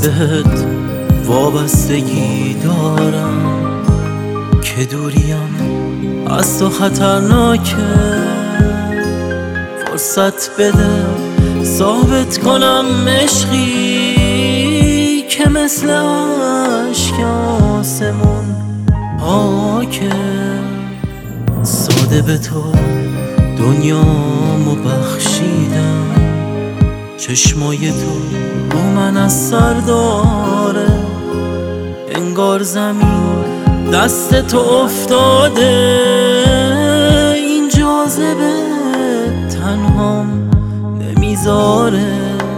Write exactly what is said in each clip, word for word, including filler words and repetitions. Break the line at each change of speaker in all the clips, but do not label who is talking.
بهت وابستگی دارم که دوریم از تو خطرناکه. فرصت بده ثابت کنم عشقی که مثل عشق آسمون پاکه. ساده به تو دنیامو بخشیدم، چشمای تو رو من از سر داره. انگار زمین دست تو افتاده، این جاذبه تنهام نمیذاره.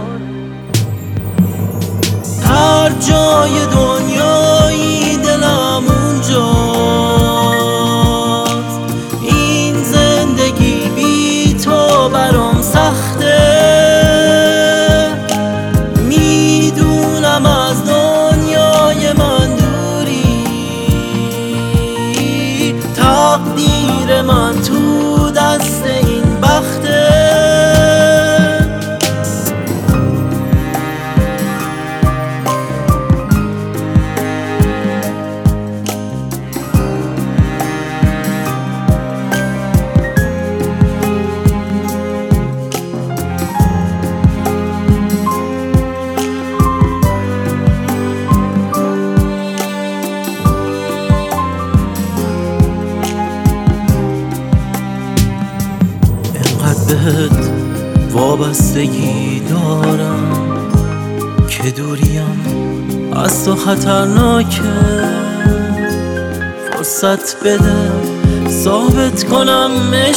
هر جای دنیایی دلم اونجاست. این زندگی بی تو برام سخته. میدونم از دنیای من دوری، تقدیر من تو دست این بخته. بهت وابستگی دارم که دوریم از تو خطرناکه. فرصت بده ثابت کنم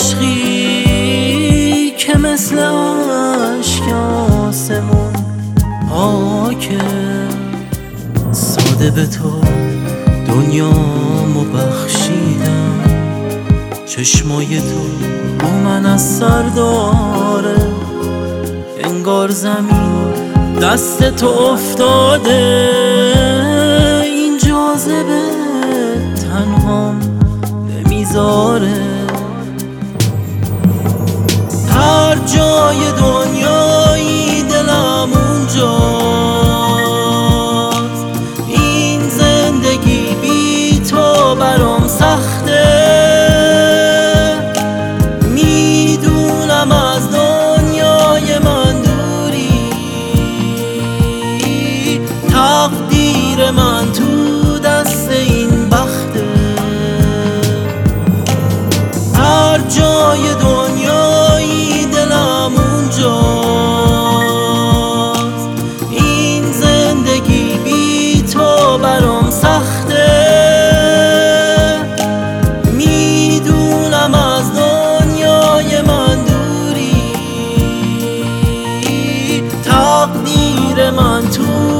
عشقی که مثل عشق آسمون پاکه. ساده به تو دنیامو بخشیدم، چشمای تو رو من از سر داره. انگار زمین دست تو افتاده، این جاذبه تنهام نمیذاره. هر جای دنیایی دلم اونجاست. این زندگی بی تو برام سخته. از دنیای من دوری، تقدیر من تو دست این بخته. هر جای دنیایی دلم اونجاست. این زندگی بی تو برام سخته. میدونم از دنیای من تقدیر من تو